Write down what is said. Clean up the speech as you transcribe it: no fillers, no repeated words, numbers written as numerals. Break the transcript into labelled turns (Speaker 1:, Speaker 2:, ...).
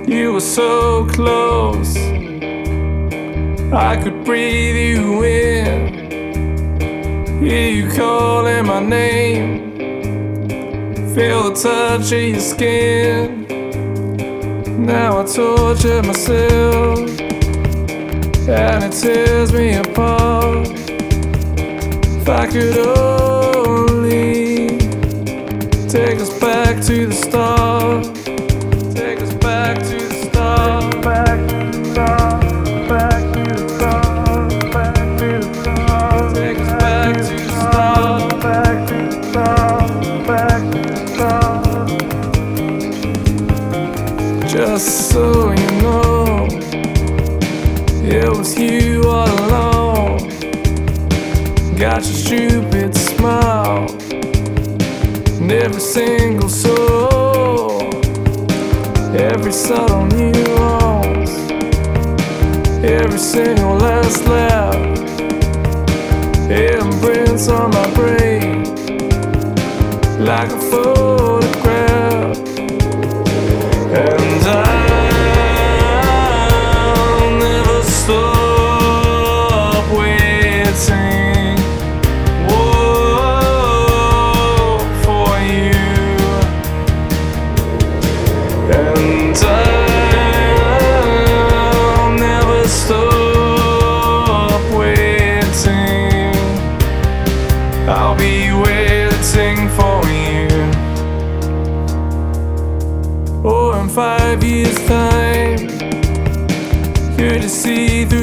Speaker 1: You were so close, I could breathe you in. Hear you calling my name, feel the touch of your skin. Now I torture myself, and it tears me apart. If I could only take us back to the start. Take us back to the start. Back to the start. Back to the start. Back to the start. Take us back to the start. Back to the start. Back to the start. Just so you know, it was you all along. Got your stupid smile and every single soul, every subtle nuance, every single last laugh, it imprints on my brain like a photograph. And I'll never stop waiting, whoa, for you. And I'll never stop waiting. I'll be waiting for you. Or in 5 years' time, could you see through